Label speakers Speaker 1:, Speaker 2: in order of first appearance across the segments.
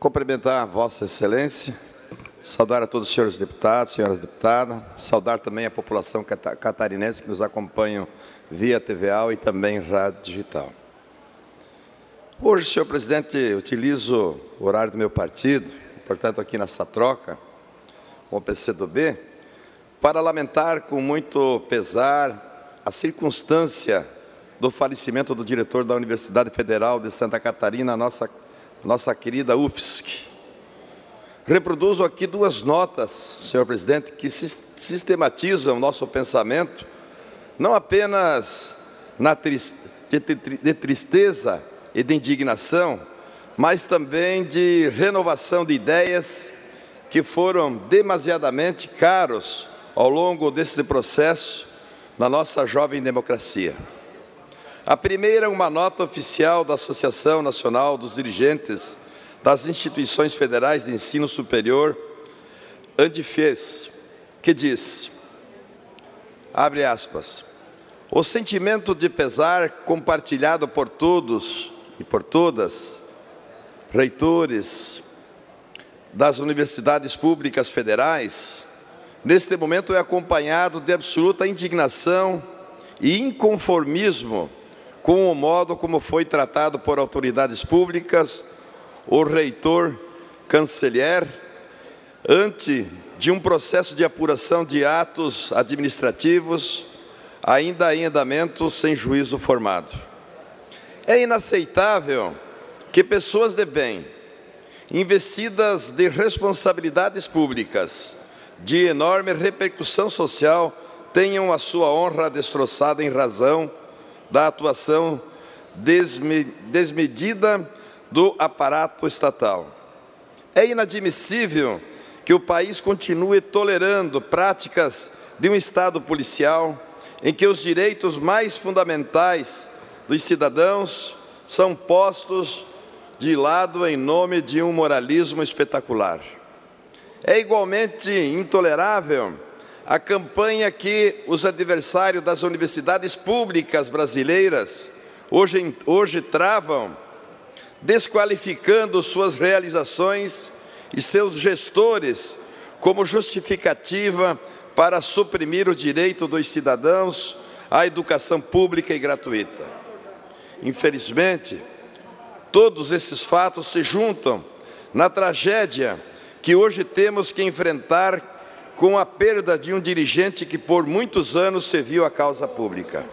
Speaker 1: Cumprimentar Vossa Excelência, saudar a todos os senhores deputados, senhoras deputadas, saudar também a população catarinense que nos acompanham via TVA e também rádio digital. Hoje, senhor presidente, utilizo o horário do meu partido, portanto, aqui nessa troca com o PCdoB, para lamentar com muito pesar a circunstância do falecimento do diretor da Universidade Federal de Santa Catarina, nossa querida UFSC. Reproduzo aqui duas notas, senhor presidente, que sistematizam o nosso pensamento, não apenas de tristeza e de indignação, mas também de renovação de ideias que foram demasiadamente caros ao longo desse processo na nossa jovem democracia. A primeira é uma nota oficial da Associação Nacional dos Dirigentes das Instituições Federais de Ensino Superior, ANDIFES, que diz, abre aspas, o sentimento de pesar compartilhado por todos e por todas, reitores das universidades públicas federais, neste momento é acompanhado de absoluta indignação e inconformismo com o modo como foi tratado por autoridades públicas o reitor Canceller ante de um processo de apuração de atos administrativos ainda em andamento sem juízo formado. É inaceitável que pessoas de bem, investidas de responsabilidades públicas, de enorme repercussão social, tenham a sua honra destroçada em razão da atuação desmedida do aparato estatal. É inadmissível que o país continue tolerando práticas de um Estado policial em que os direitos mais fundamentais dos cidadãos são postos de lado em nome de um moralismo espetacular. É igualmente intolerável a campanha que os adversários das universidades públicas brasileiras hoje travam, desqualificando suas realizações e seus gestores como justificativa para suprimir o direito dos cidadãos à educação pública e gratuita. Infelizmente, todos esses fatos se juntam na tragédia que hoje temos que enfrentar com a perda de um dirigente que por muitos anos serviu à causa pública.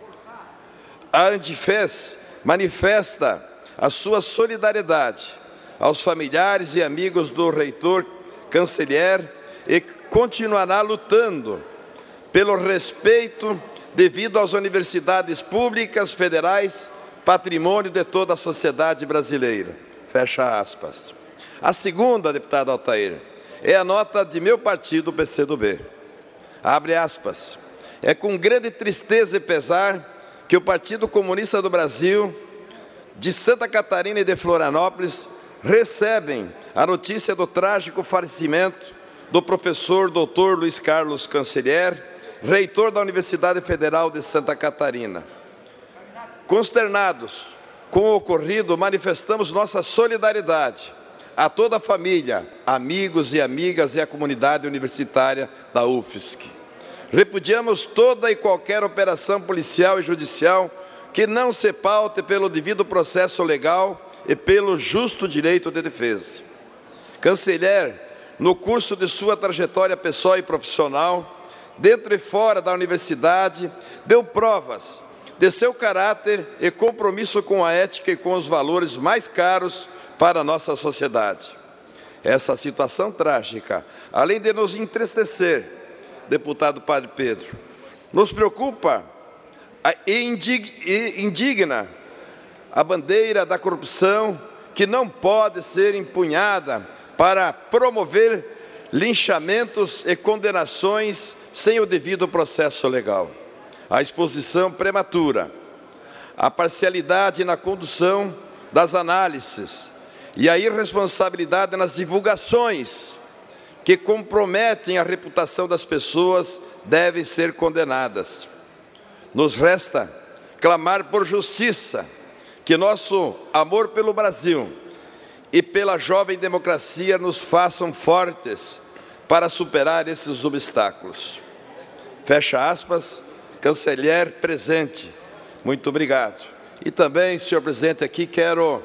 Speaker 1: A ANDIFES manifesta a sua solidariedade aos familiares e amigos do reitor Canceller e continuará lutando pelo respeito devido às universidades públicas federais, patrimônio de toda a sociedade brasileira. Fecha aspas. A segunda, deputado Altair, é a nota de meu partido, o PCdoB. Abre aspas. É com grande tristeza e pesar que o Partido Comunista do Brasil, de Santa Catarina e de Florianópolis, recebem a notícia do trágico falecimento do professor Dr. Luiz Carlos Canceller, reitor da Universidade Federal de Santa Catarina. Consternados com o ocorrido, manifestamos nossa solidariedade a toda a família, amigos e amigas e a comunidade universitária da UFSC. Repudiamos toda e qualquer operação policial e judicial que não se paute pelo devido processo legal e pelo justo direito de defesa. Canceller, no curso de sua trajetória pessoal e profissional, dentro e fora da universidade, deu provas de seu caráter e compromisso com a ética e com os valores mais caros para a nossa sociedade. Essa situação trágica, além de nos entristecer, deputado Padre Pedro, nos preocupa e indigna a bandeira da corrupção que não pode ser empunhada para promover linchamentos e condenações sem o devido processo legal. A exposição prematura, a parcialidade na condução das análises e a irresponsabilidade nas divulgações que comprometem a reputação das pessoas devem ser condenadas. Nos resta clamar por justiça, que nosso amor pelo Brasil e pela jovem democracia nos façam fortes para superar esses obstáculos. Fecha aspas, chanceler presente. Muito obrigado. E também, senhor presidente, aqui quero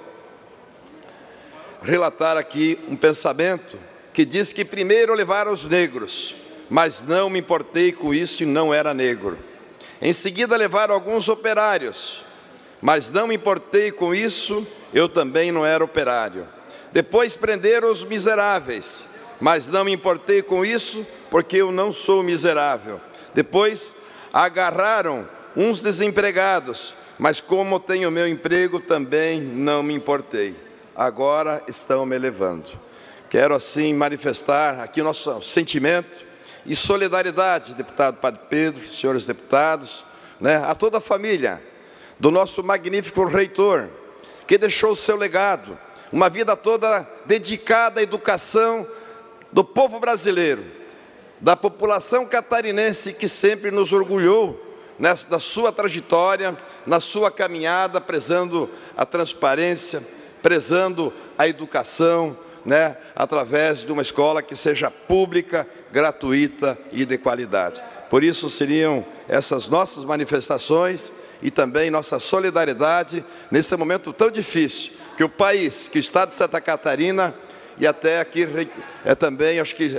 Speaker 1: relatar aqui um pensamento que diz que primeiro levaram os negros, mas não me importei com isso e não era negro. Em seguida levaram alguns operários, mas não me importei com isso, eu também não era operário. Depois prenderam os miseráveis, mas não me importei com isso, porque eu não sou miserável. Depois agarraram uns desempregados, mas como tenho meu emprego, também não me importei. Agora estão me levando. Quero assim manifestar aqui o nosso sentimento e solidariedade, deputado Padre Pedro, senhores deputados, a toda a família do nosso magnífico reitor, que deixou o seu legado, uma vida toda dedicada à educação do povo brasileiro, da população catarinense que sempre nos orgulhou da sua trajetória, na sua caminhada, prezando a transparência, prezando a educação, através de uma escola que seja pública, gratuita e de qualidade. Por isso seriam essas nossas manifestações e também nossa solidariedade nesse momento tão difícil que o país, que o Estado de Santa Catarina e até aqui também, acho que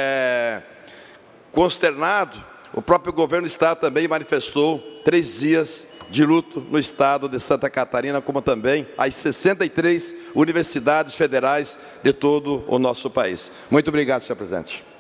Speaker 1: consternado, o próprio governo do Estado também manifestou 3 dias de luto no Estado de Santa Catarina, como também as 63 universidades federais de todo o nosso país. Muito obrigado, senhor presidente.